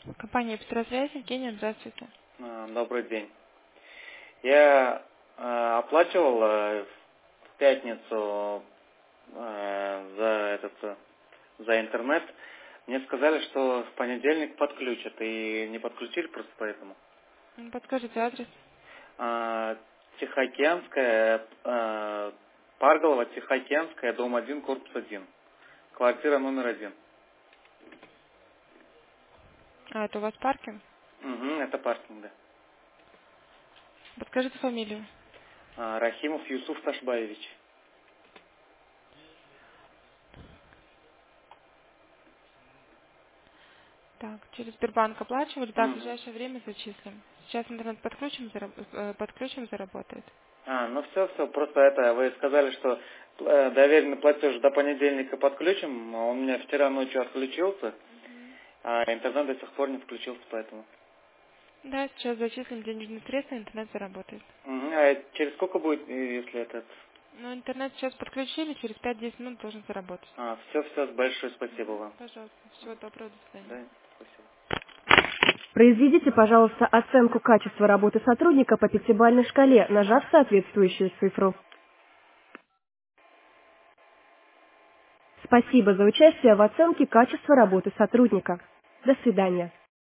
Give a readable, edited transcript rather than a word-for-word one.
Компания «Петросвязь», Евгения, здравствуйте. Добрый день. Я оплачивал в пятницу за интернет. Мне сказали, что в понедельник подключат, и не подключили просто поэтому. Подскажите адрес. Тихоокеанская, Парголова, Тихоокеанская, дом 1, корпус 1. Квартира номер 1. А, это у вас паркинг? Угу, это паркинг, да. Подскажите фамилию. Рахимов Юсуф Ташбаевич. Так, через Сбербанк оплачивали, да, в Угу. ближайшее время зачислим. Сейчас интернет подключим, подключим, заработает. Ну все, просто это, вы сказали, что доверенный платеж до понедельника подключим, а он у меня вчера ночью отключился, а интернет до сих пор не включился, поэтому. Да, сейчас зачислим денежные средства, интернет заработает. Угу. А через сколько будет, если этот? Но интернет сейчас подключили, через 5-10 минут должен заработать. Все, большое спасибо вам. Пожалуйста, всего доброго, до свидания. Да, спасибо. Произведите, пожалуйста, оценку качества работы сотрудника по пятибалльной шкале, нажав соответствующую цифру. Спасибо за участие в оценке качества работы сотрудника. До свидания.